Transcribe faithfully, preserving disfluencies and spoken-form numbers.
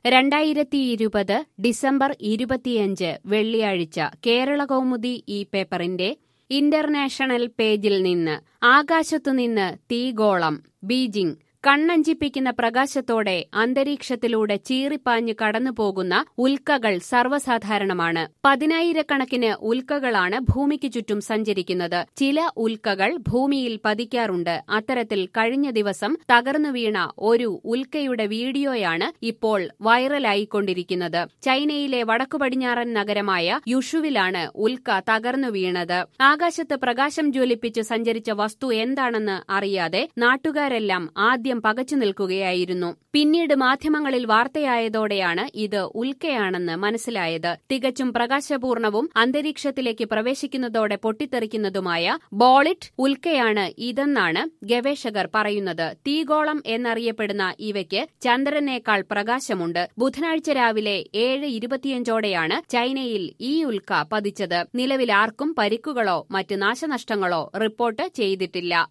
രണ്ടായിരത്തി ഇരുപത് ഡിസംബർ ഇരുപത്തിയഞ്ച് വെള്ളിയാഴ്ച കേരളകൗമുദി ഈ പേപ്പറിന്റെ ഇന്റർനാഷണൽ പേജിൽ നിന്ന് ആകാശത്തുനിന്ന് തീഗോളം ബീജിംഗ് കണ്ണഞ്ചിപ്പിക്കുന്ന പ്രകാശത്തോടെ അന്തരീക്ഷത്തിലൂടെ ചീറിപ്പാഞ്ഞ് കടന്നുപോകുന്ന ഉൽക്കകൾ സർവ്വസാധാരണമാണ്. പതിനായിരക്കണക്കിന് ഉൽക്കകളാണ് ഭൂമിക്ക് ചുറ്റും സഞ്ചരിക്കുന്നത്. ചില ഉൽക്കകൾ ഭൂമിയിൽ പതിക്കാറുണ്ട്. അത്തരത്തിൽ കഴിഞ്ഞ ദിവസം തകർന്നു വീണ ഒരു ഉൽക്കയുടെ വീഡിയോയാണ് ഇപ്പോൾ വൈറലായിക്കൊണ്ടിരിക്കുന്നത്. ചൈനയിലെ വടക്കുപടിഞ്ഞാറൻ നഗരമായ യുഷുവിലാണ് ഉൽക്ക തകർന്നു വീണത്. ആകാശത്ത് പ്രകാശം ജ്വലിപ്പിച്ച് സഞ്ചരിച്ച വസ്തു എന്താണെന്ന് അറിയാതെ നാട്ടുകാരെല്ലാം ആദ്യം പകച്ചു നിൽക്കുകയായിരുന്നു. പിന്നീട് മാധ്യമങ്ങളിൽ വാർത്തയായതോടെയാണ് ഇത് ഉൽക്കയാണെന്ന് മനസ്സിലായത്. തികച്ചും പ്രകാശപൂർണവും അന്തരീക്ഷത്തിലേക്ക് പ്രവേശിക്കുന്നതോടെ പൊട്ടിത്തെറിക്കുന്നതുമായ ബോളിറ്റ് ഉൽക്കയാണ് ഇതെന്നാണ് ഗവേഷകർ പറയുന്നത്. തീഗോളം എന്നറിയപ്പെടുന്ന ഇവയ്ക്ക് ചന്ദ്രനേക്കാൾ പ്രകാശമുണ്ട്. ബുധനാഴ്ച രാവിലെ ഏഴ് ഇരുപത്തിയഞ്ചോടെയാണ് ചൈനയിൽ ഈ ഉൽക്ക പതിച്ചത്. നിലവിൽ ആർക്കും പരിക്കുകളോ മറ്റ് നാശനഷ്ടങ്ങളോ റിപ്പോർട്ട് ചെയ്തിട്ടില്ല.